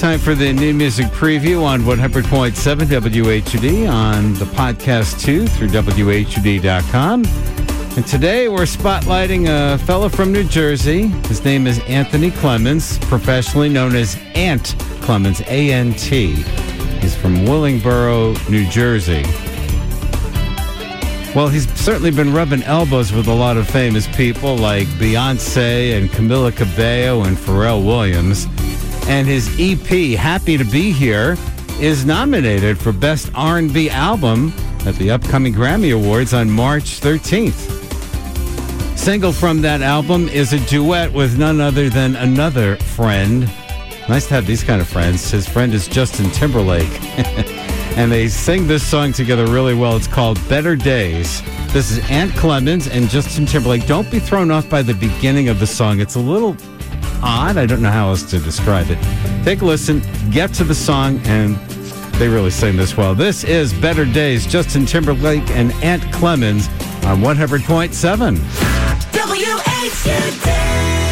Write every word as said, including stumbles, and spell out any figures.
time for the new music preview on one hundred point seven W H U D on the podcast too through W H U D dot com. And today we're spotlighting a fellow from New Jersey. His name is Anthony Clemens, professionally known as Ant Clemens, A N T. He's from Willingboro, New Jersey. Well, he's certainly been rubbing elbows with a lot of famous people like Beyonce and Camila Cabello and Pharrell Williams. And his E P, Happy to Be Here, is nominated for Best R and B Album at the upcoming Grammy Awards on March thirteenth. Single from that album is a duet with none other than another friend. Nice to have these kind of friends. His friend is Justin Timberlake. And they sing this song together really well. It's called Better Days. This is Ant Clemens and Justin Timberlake. Don't be thrown off by the beginning of the song. It's a little odd. I don't know how else to describe it. Take a listen, get to the song, and they really sing this well. This is Better Days, Justin Timberlake and Ant Clemens on one hundred point seven. W H U D